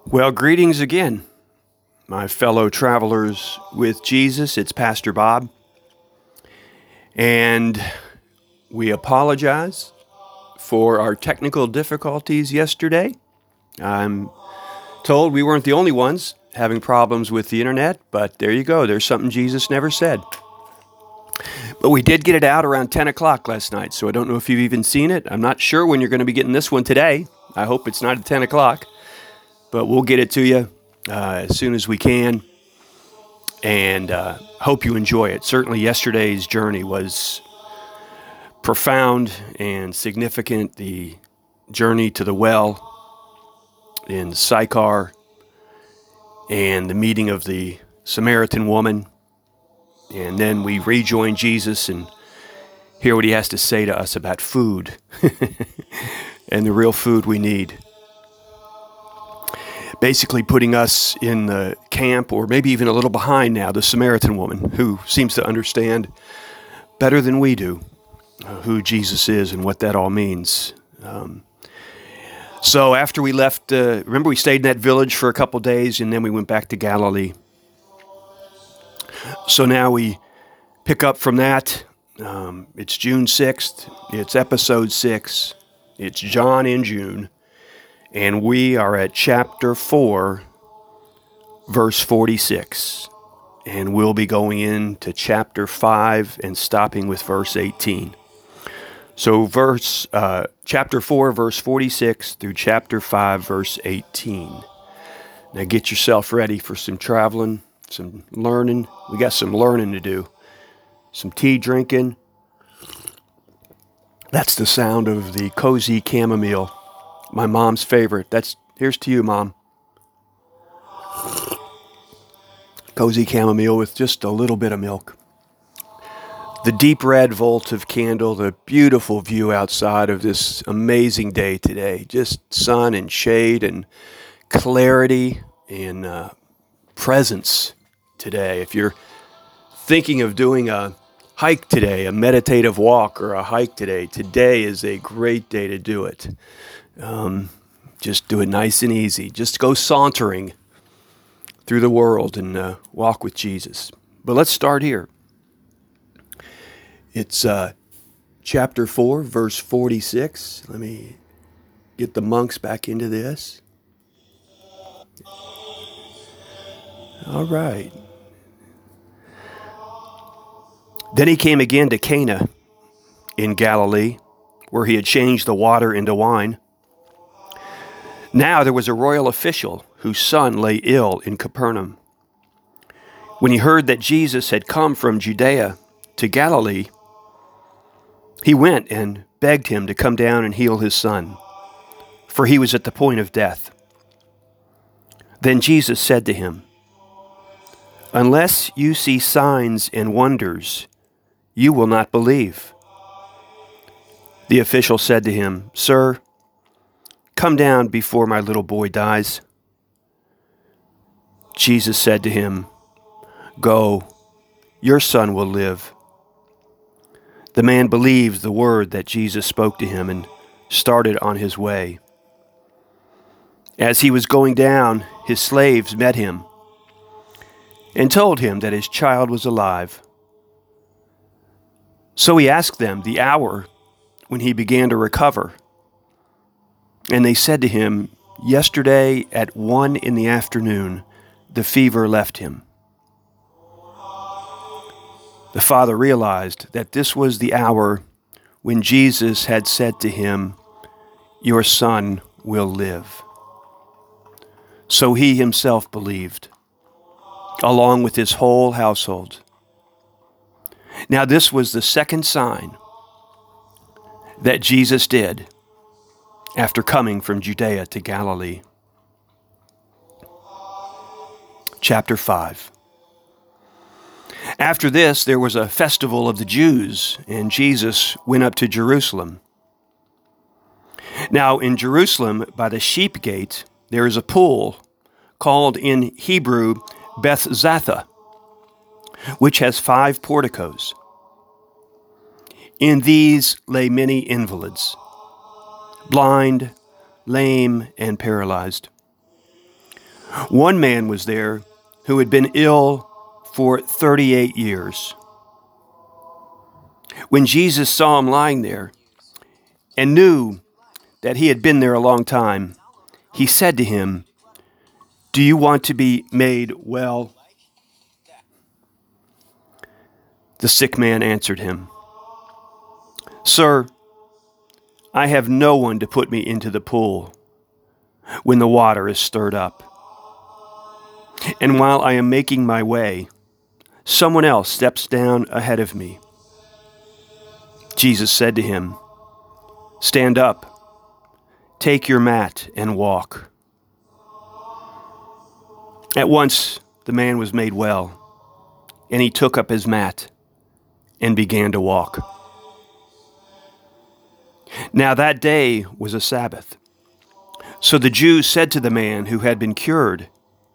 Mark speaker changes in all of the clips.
Speaker 1: Well, greetings again, my fellow travelers with Jesus. It's Pastor Bob, and we apologize for our technical difficulties yesterday. I'm told we weren't the only ones having problems with the internet, but there you go. There's something Jesus never said. But we did get it out around 10 o'clock last night, so I don't know if you've even seen it. I'm not sure when you're going to be getting this one today. I hope it's not at 10 o'clock, but we'll get it to you as soon as we can, and hope you enjoy it. Certainly yesterday's journey was profound and significant. The journey to the well in Sychar and the meeting of the Samaritan woman, and then we rejoin Jesus and hear what he has to say to us about food and the real food we need. Basically putting us in the camp, or maybe even a little behind now, the Samaritan woman, who seems to understand better than we do who Jesus is and what that all means. So after we left, remember we stayed in that village for a couple days, and then we went back to Galilee. So now we pick up from that. It's June 6th. It's episode 6. It's John in June. And we are at chapter 4, verse 46. And we'll be going into chapter 5 and stopping with verse 18. So chapter 4, verse 46 through chapter 5, verse 18. Now get yourself ready for some traveling, some learning. We got some learning to do. Some tea drinking. That's the sound of the cozy chamomile. My mom's favorite. Here's to you, Mom. Cozy chamomile with just a little bit of milk. The deep red votive candle, the beautiful view outside of this amazing day today. Just sun and shade and clarity and presence today. If you're thinking of doing a hike today, a meditative walk or a hike today is a great day to do it. Just do it nice and easy. Just go sauntering through the world and walk with Jesus. But let's start here. It's chapter 4, verse 46. Let me get the monks back into this. All right. Then he came again to Cana in Galilee, where he had changed the water into wine. Now there was a royal official whose son lay ill in Capernaum. When he heard that Jesus had come from Judea to Galilee, he went and begged him to come down and heal his son, for he was at the point of death. Then Jesus said to him, "Unless you see signs and wonders, you will not believe." The official said to him, "Sir, come down before my little boy dies." Jesus said to him, "Go, your son will live." The man believed the word that Jesus spoke to him and started on his way. As he was going down, his slaves met him and told him that his child was alive. So he asked them the hour when he began to recover. And they said to him, "Yesterday at 1 p.m, the fever left him." The father realized that this was the hour when Jesus had said to him, "Your son will live." So he himself believed, along with his whole household. Now this was the second sign that Jesus did after coming from Judea to Galilee. Chapter 5. After this, there was a festival of the Jews, and Jesus went up to Jerusalem. Now in Jerusalem, by the sheep gate, there is a pool called in Hebrew Bethzatha, which has 5 porticos. In these lay many invalids, blind, lame, and paralyzed. One man was there who had been ill for 38 years. When Jesus saw him lying there and knew that he had been there a long time, he said to him, "Do you want to be made well?" The sick man answered him, "Sir, I have no one to put me into the pool when the water is stirred up. And while I am making my way, someone else steps down ahead of me." Jesus said to him, "Stand up, take your mat, and walk." At once the man was made well, and he took up his mat and began to walk. Now that day was a Sabbath. So the Jews said to the man who had been cured,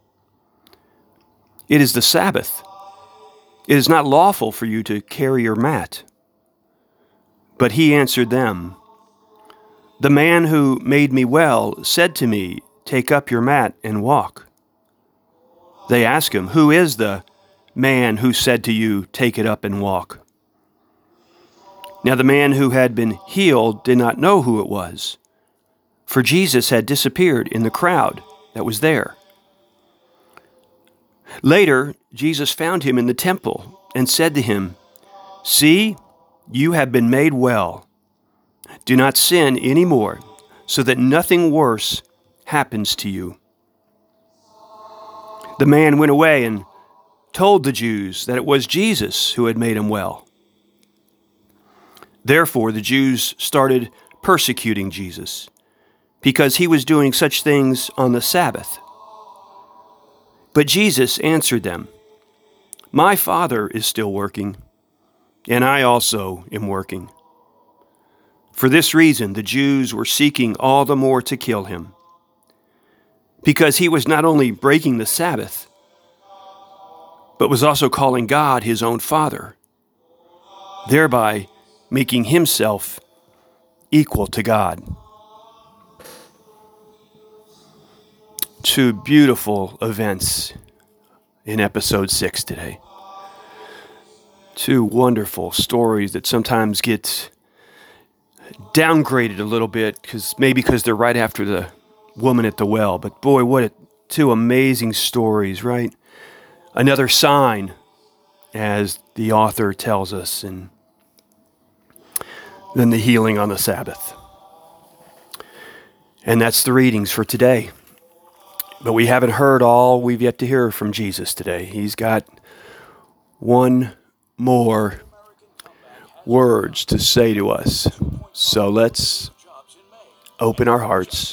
Speaker 1: "It is the Sabbath. It is not lawful for you to carry your mat." But he answered them, "The man who made me well said to me, 'Take up your mat and walk.'" They asked him, "Who is the man who said to you, 'Take it up and walk'?" Now the man who had been healed did not know who it was, for Jesus had disappeared in the crowd that was there. Later, Jesus found him in the temple and said to him, "See, you have been made well. Do not sin anymore, so that nothing worse happens to you." The man went away and told the Jews that it was Jesus who had made him well. Therefore, the Jews started persecuting Jesus because he was doing such things on the Sabbath. But Jesus answered them, "My Father is still working, and I also am working." For this reason, the Jews were seeking all the more to kill him, because he was not only breaking the Sabbath, but was also calling God his own Father, thereby making himself equal to God. Two beautiful events in episode 6 today. Two wonderful stories that sometimes get downgraded a little bit because they're right after the woman at the well. But boy, two amazing stories, right? Another sign, as the author tells us, and then the healing on the Sabbath. And that's the readings for today. But we haven't heard all we've yet to hear from Jesus today. He's got one more words to say to us. So let's open our hearts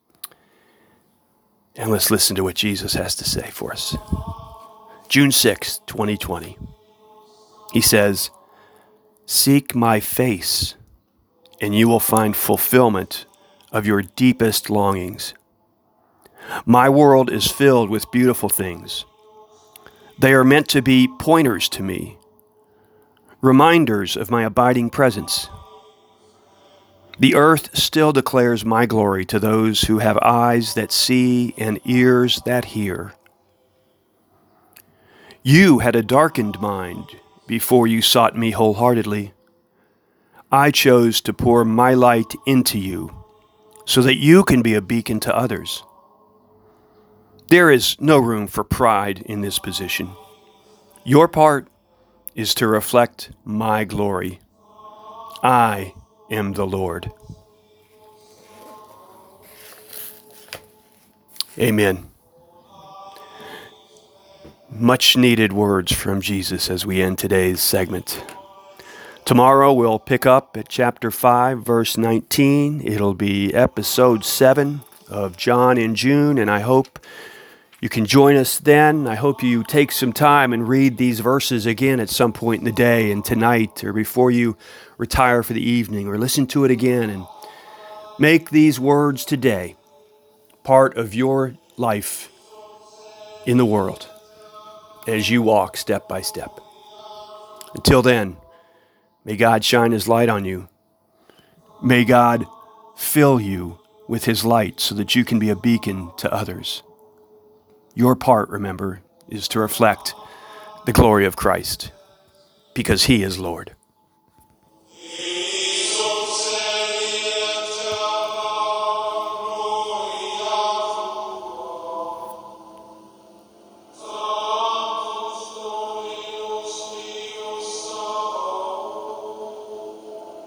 Speaker 1: and let's listen to what Jesus has to say for us. June 6, 2020. He says, "Seek my face, and you will find fulfillment of your deepest longings. My world is filled with beautiful things. They are meant to be pointers to me, reminders of my abiding presence. The earth still declares my glory to those who have eyes that see and ears that hear. You had a darkened mind before you sought me wholeheartedly. I chose to pour my light into you so that you can be a beacon to others. There is no room for pride in this position. Your part is to reflect my glory. I am the Lord." Amen. Much needed words from Jesus as we end today's segment. Tomorrow we'll pick up at chapter 5, verse 19. It'll be episode 7 of John in June, and I hope you can join us then. I hope you take some time and read these verses again at some point in the day and tonight or before you retire for the evening, or listen to it again and make these words today part of your life in the world as you walk step by step. Until then, may God shine his light on you. May God fill you with his light so that you can be a beacon to others. Your part, remember, is to reflect the glory of Christ, because he is Lord.